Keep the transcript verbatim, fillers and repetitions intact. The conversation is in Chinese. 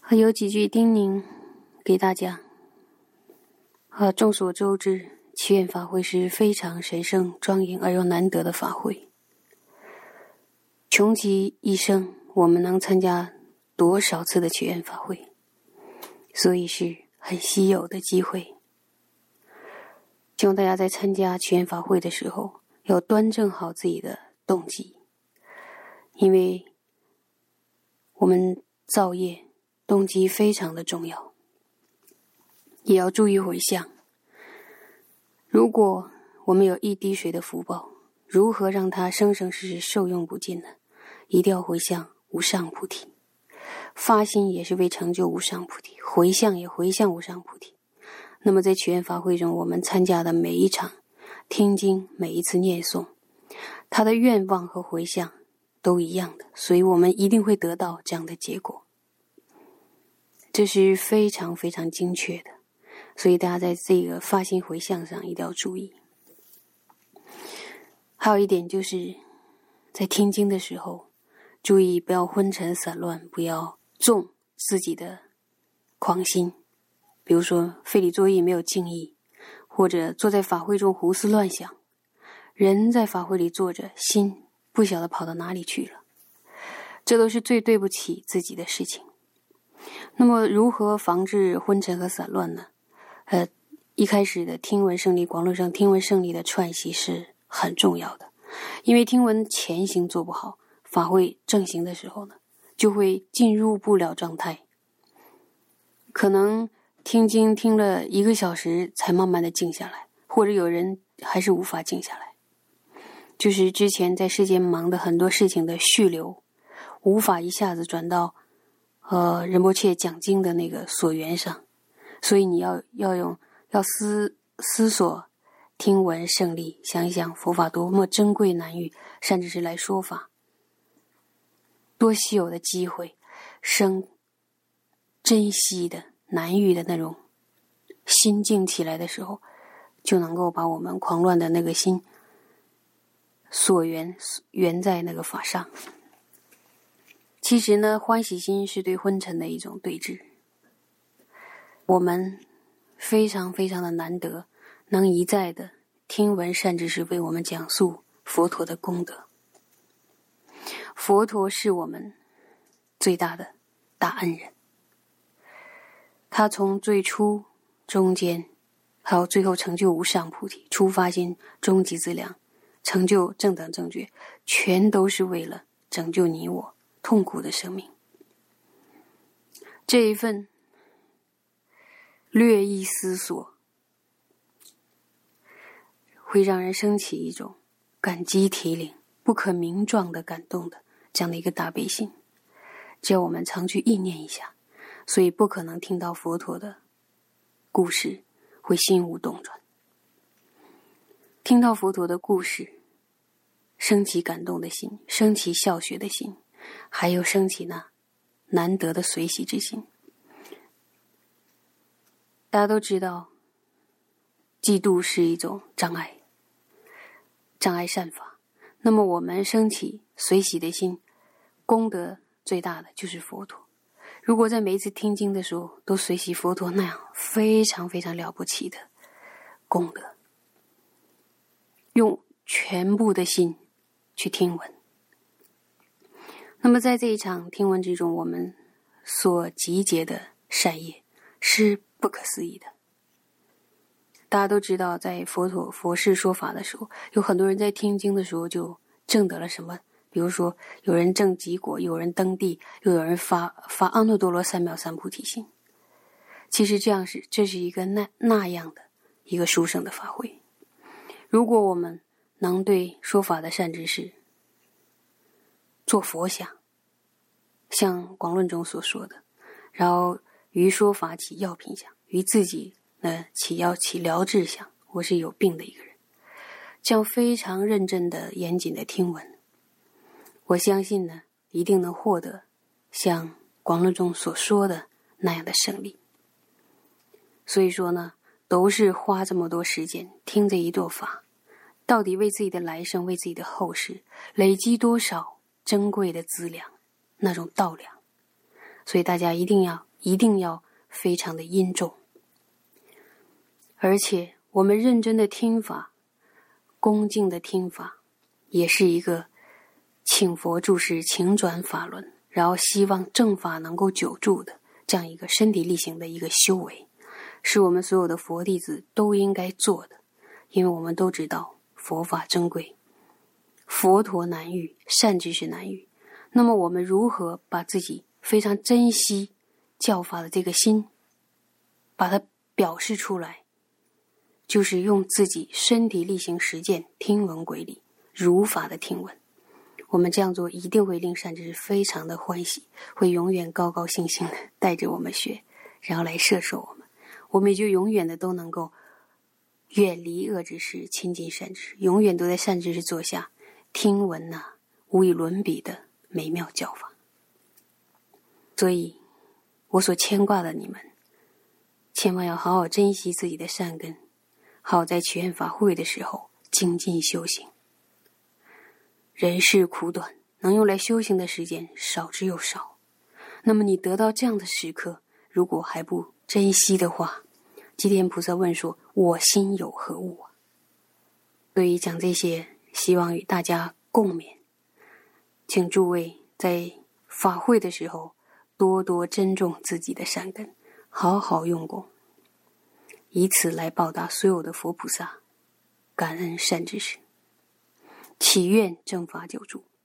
有几句叮咛给大家。啊，众所周知，祈愿法会是非常神圣、庄严而又难得的法会。穷极一生，我们能参加多少次的祈愿法会？所以是很稀有的机会。希望大家在参加祈愿法会的时候，要端正好自己的动机，因为我们造业动机非常的重要，也要注意回向。如果我们有一滴水的福报，如何让它生生世世受用不尽呢？一定要回向无上菩提，发心也是为成就无上菩提，回向也回向无上菩提。那么在祈愿法会中，我们参加的每一场听经，每一次念诵，他的愿望和回向都一样的，所以我们一定会得到这样的结果。这是非常非常精确的，所以大家在这个发心回向上一定要注意。还有一点就是在听经的时候，注意不要昏沉散乱，不要纵自己的狂心，比如说废礼作意没有敬意，或者坐在法会中胡思乱想。人在法会里坐着，心不晓得跑到哪里去了，这都是最对不起自己的事情。那么如何防治昏沉和散乱呢？呃，一开始的听闻胜利广论上听闻胜利的串习是很重要的，因为听闻前行做不好，法会正行的时候呢，就会进入不了状态，可能听经听了一个小时才慢慢的静下来，或者有人还是无法静下来，就是之前在世间忙的很多事情的续流，无法一下子转到呃仁波切讲经的那个所缘上，所以你要要用要思思索听闻胜利，想一想佛法多么珍贵难遇，甚至是来说法多稀有的机会，生珍惜的难遇的那种心静起来的时候，就能够把我们狂乱的那个心所缘缘在那个法上。其实呢，欢喜心是对昏沉的一种对治。我们非常非常的难得，能一再的听闻善知识为我们讲述佛陀的功德。佛陀是我们最大的大恩人，他从最初、中间，还有最后成就无上菩提，初发心，终极资粮，成就正等正觉，全都是为了拯救你我痛苦的生命。这一份略一思索，会让人升起一种感激涕零、不可名状的感动的这样的一个大悲心。只要我们常去意念一下，所以不可能听到佛陀的故事会心无动转。听到佛陀的故事，升起感动的心，升起效学的心，还有升起那难得的随喜之心。大家都知道，嫉妒是一种障碍，障碍善法。那么我们升起随喜的心，功德最大的就是佛陀。如果在每一次听经的时候都随喜佛陀，那样非常非常了不起的功德，用全部的心去听闻。那么在这一场听闻之中，我们所集结的善业是不可思议的。大家都知道，在佛陀佛事说法的时候，有很多人在听经的时候就证得了什么，比如说有人证极果，有人登地，又有人发发阿耨多罗三藐三菩提心。其实这样是这是一个那那样的一个殊胜的法会。如果我们能对说法的善知识做佛想，像广论中所说的，然后于说法起药品想，于自己呢起药起疗治想，我是有病的一个人，这样非常认真的严谨的听闻，我相信呢一定能获得像广论中所说的那样的胜利。所以说呢，都是花这么多时间听这一朵法，到底为自己的来生，为自己的后世累积多少珍贵的资粮，那种道粮。所以大家一定要一定要非常的殷重。而且我们认真的听法，恭敬的听法，也是一个请佛住世请转法轮，然后希望正法能够久住的这样一个身体力行的一个修为，是我们所有的佛弟子都应该做的。因为我们都知道佛法珍贵，佛陀难遇，善知识难遇。那么我们如何把自己非常珍惜教法的这个心把它表示出来，就是用自己身体力行实践听闻轨理，如法的听闻。我们这样做一定会令善知识非常的欢喜，会永远高高兴兴的带着我们学，然后来摄受我们。我们也就永远的都能够远离恶知识，亲近善知识，永远都在善知识座下听闻那、啊、无以伦比的美妙教法。所以我所牵挂的你们，千万要好好珍惜自己的善根，好在祈愿法会的时候精进修行。人世苦短，能用来修行的时间少之又少，那么你得到这样的时刻，如果还不珍惜的话，寂天菩萨问说，我心有何物啊？所以讲这些希望与大家共勉，请诸位在法会的时候多多珍重自己的善根，好好用功，以此来报答所有的佛菩萨，感恩善知识，祈愿正法久住。